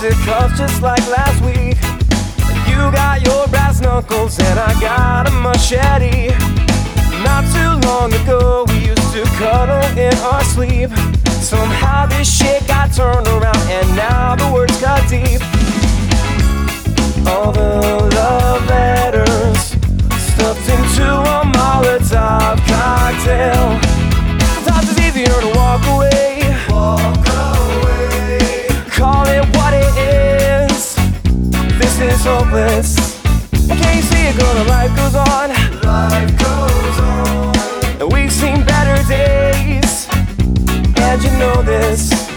fisticuffs just like last week. You got your brass knuckles and I got a machete. Not too long ago we used to cuddle in our sleep. Somehow this shit got turned around and now the words got deep. All the love letters stuffed into a Molotov cocktail. Sometimes it's easier to walk away. Walk away. Call it what it is. This is hopeless. Can't you see it, girl? The life goes on. Life goes on. And we've seen better days, and you know this.